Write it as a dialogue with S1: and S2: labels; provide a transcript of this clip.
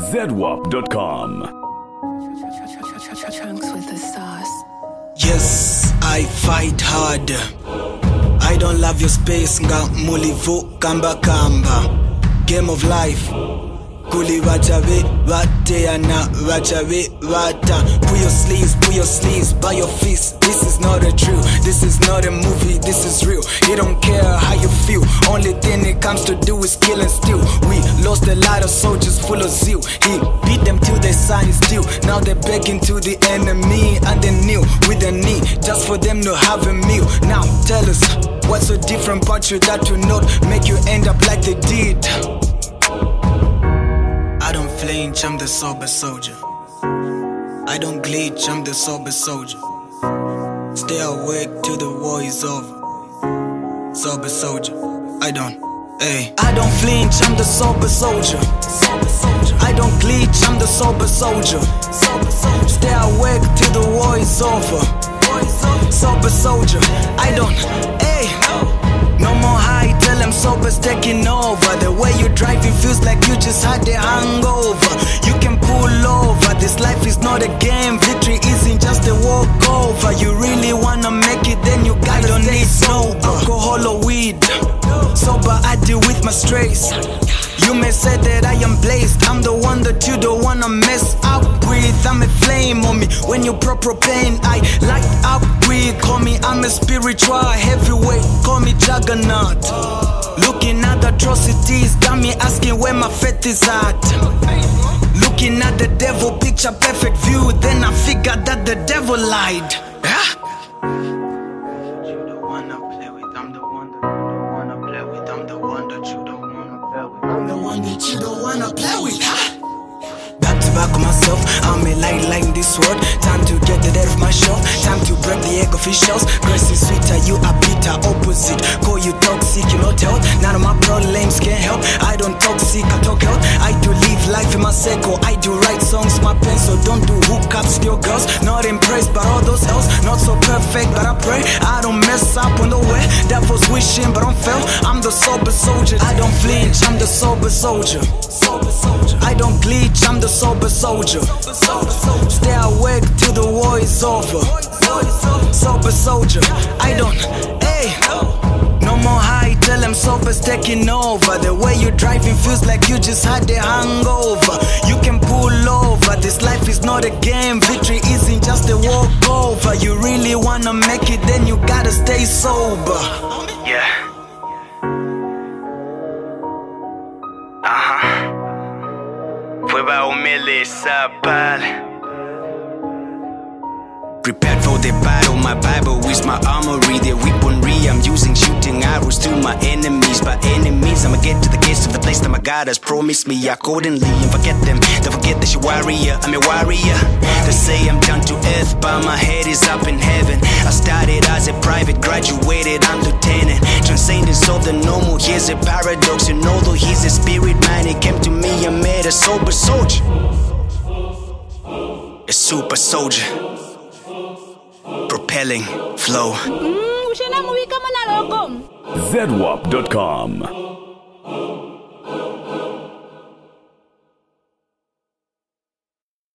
S1: ZWAP.com.
S2: Trunks with the sauce.
S3: Yes, I fight hard. I don't love your space, nga mulivu kamba kamba. Game of life. Kuli wachawe, wateana, wachawe, wata. Pull your sleeves, by your fists. This is not a drill, this is not a movie, this is real. He don't care how you feel, only thing it comes to do is kill and steal. We lost a lot of soldiers full of zeal. He beat them till they sign his deal. Now they're begging to the enemy, and they kneel with a knee, just for them to have a meal. Now tell us, what's so different about you that will not make you end up like they did? I don't flinch, I'm the sober soldier. I don't glitch, I'm the sober soldier. Stay awake till the war is over. Sober soldier, I don't flinch, I'm the sober soldier. I don't glitch, I'm the sober soldier. Stay awake till the war is over. Sober soldier, I don't, no more high, tell them sober's taking over. The way you driving feels like you just had a hangover. You can pull over, this life is not a game. Victory isn't just a walkover. You really wanna make it, then you gotta stay sober. Alcohol or weed, sober I deal with my strays. You may say that I am blazed, I'm the one that you don't wanna mess up with. I'm a flame on me, when you pour propane I light up quick. Call me, I'm a spiritual heavyweight, call me juggernaut. Looking at the atrocities, got me asking where my faith is at. Looking at the devil, picture perfect view, then I figured that the devil lied. That you don't wanna play with, Back to back on myself, I'm a light in this world. Time to get the dead of my shelf, time to break the egg officials. Grace is sweeter, you are bitter, opposite. Call you toxic, you not health. None of my problems can help. I don't toxic, I talk health. I do live life in my circle, I do write songs, my pencil. Don't do hookups, still girls. Not impressed by all those else. Not so perfect, but I pray I don't mess up on the way. Devil's wishing, but don't fail. I'm the sober soldier. I don't flinch, I'm the sober soldier. I don't glitch, I'm the sober soldier. Stay awake till the war is over. Sober soldier, I don't, no more high, tell them sober's taking over. The way you driving feels like you just had a hangover. You can pull over, this life is not a game. Victory isn't just a walkover. You really wanna make it, then you gotta stay sober.
S4: Yeah. Fue bajo esa pala. Prepared for the battle, my Bible is my armory. The weaponry I'm using, shooting arrows to my enemies. By enemies, I'ma get to the gates of the place that my God has promised me accordingly. And forget them, don't forget that you're warrior, I'm a warrior. They say I'm down to earth, but my head is up in heaven. I started as a private, graduated, I'm lieutenant. Transcendence of the normal, here's a paradox. And although he's a spirit man, he came to me and made a sober soldier. A super soldier. Propelling flow.
S1: ZWAP.com.